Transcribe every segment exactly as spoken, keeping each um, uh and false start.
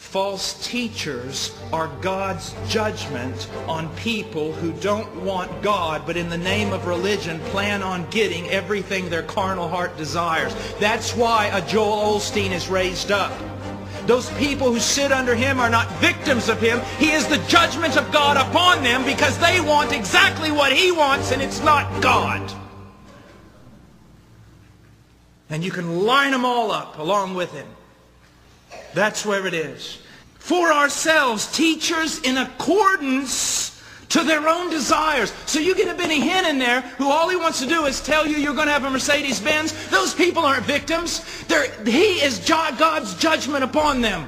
False teachers are God's judgment on people who don't want God, but in the name of religion plan on getting everything their carnal heart desires. That's why a Joel Osteen is raised up. Those people who sit under him are not victims of him. He is the judgment of God upon them because they want exactly what he wants, and it's not God. And you can line them all up along with him. That's where it is. For ourselves, teachers in accordance to their own desires. So you get a Benny Hinn in there who all he wants to do is tell you you're going to have a Mercedes-Benz. Those people aren't victims. They're, he is God's judgment upon them.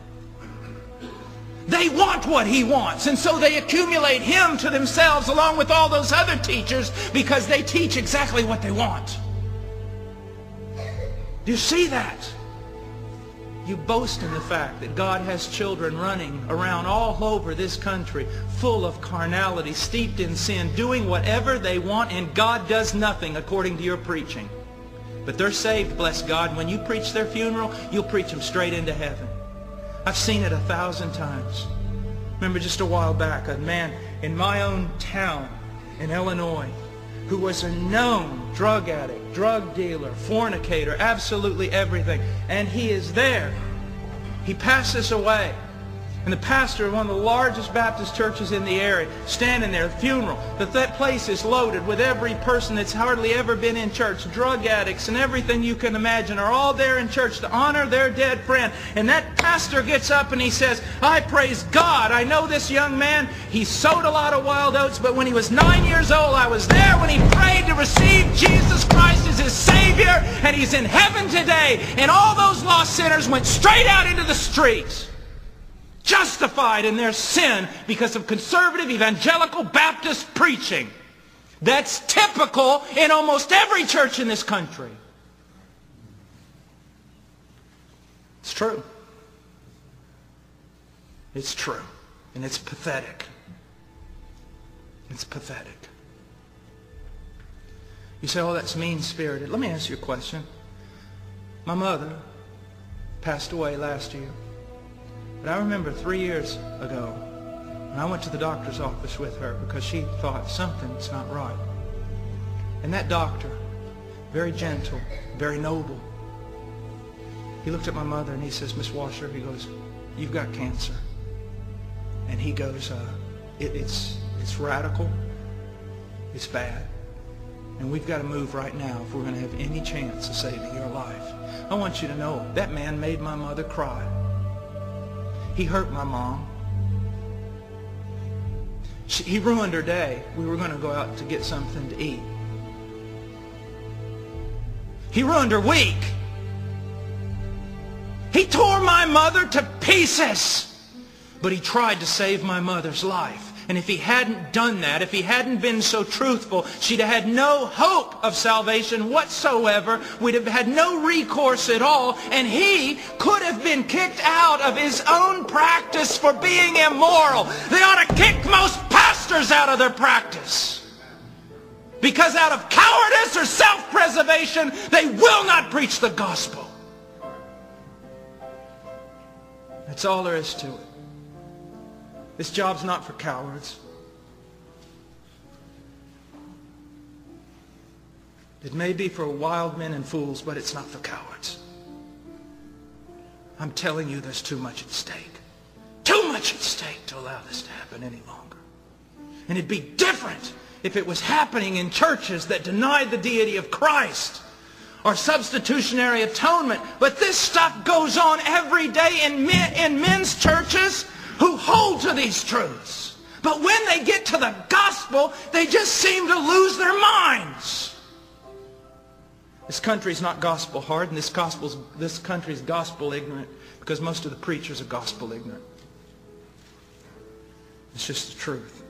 They want what he wants, and so they accumulate him to themselves along with all those other teachers because they teach exactly what they want. Do you see that? You boast in the fact that God has children running around all over this country full of carnality, steeped in sin, doing whatever they want, and God does nothing according to your preaching. But they're saved, bless God. When you preach their funeral, you'll preach them straight into heaven. I've seen it a thousand times. Remember just a while back, a man in my own town in Illinois who was a known drug addict, drug dealer, fornicator, absolutely everything. And he is there. He passes away. And the pastor of one of the largest Baptist churches in the area, standing there, funeral, that that place is loaded with every person that's hardly ever been in church. Drug addicts and everything you can imagine are all there in church to honor their dead friend. And that pastor gets up and he says, I praise God. I know this young man. He sowed a lot of wild oats, but when he was nine years old, I was there when he prayed to receive Jesus Christ as his Savior, and he's in heaven today. And all those lost sinners went straight out into the streets, justified in their sin because of conservative evangelical Baptist preaching. That's typical in almost every church in this country. It's true. It's true. And it's pathetic. It's pathetic. You say, oh, that's mean-spirited. Let me ask you a question. My mother passed away last year. But I remember three years ago when I went to the doctor's office with her because she thought something's not right. And that doctor, very gentle, very noble, he looked at my mother and he says, Miss Washer, he goes, you've got cancer. And he goes, uh, it, it's, it's radical, it's bad, and we've got to move right now if we're going to have any chance of saving your life. I want you to know, that man made my mother cry. He hurt my mom. She, he ruined her day. We were going to go out to get something to eat. He ruined her week. He tore my mother to pieces. But he tried to save my mother's life. And if he hadn't done that, if he hadn't been so truthful, she'd have had no hope of salvation whatsoever. We'd have had no recourse at all. And he could have been kicked out of his own practice for being immoral. They ought to kick most pastors out of their practice. Because out of cowardice or self-preservation, they will not preach the gospel. That's all there is to it. This job's not for cowards. It may be for wild men and fools, but it's not for cowards. I'm telling you, there's too much at stake. Too much at stake to allow this to happen any longer. And it'd be different if it was happening in churches that denied the deity of Christ or substitutionary atonement. But this stuff goes on every day in, men, in men's churches who hold to these truths. But when they get to the gospel, they just seem to lose their minds. This country's not gospel hard, and this gospel's this country's gospel ignorant because most of the preachers are gospel ignorant. It's just the truth.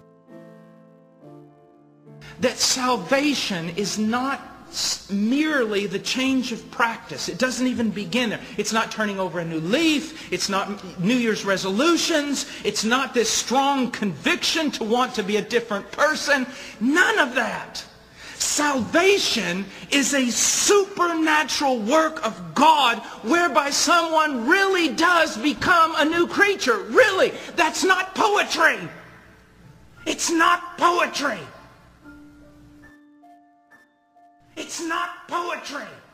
That salvation is not merely the change of practice. It doesn't even begin there. It's not turning over a new leaf. It's not New Year's resolutions. It's not this strong conviction to want to be a different person. None of that. Salvation is a supernatural work of God whereby someone really does become a new creature. Really. That's not poetry. It's not poetry. It's not poetry.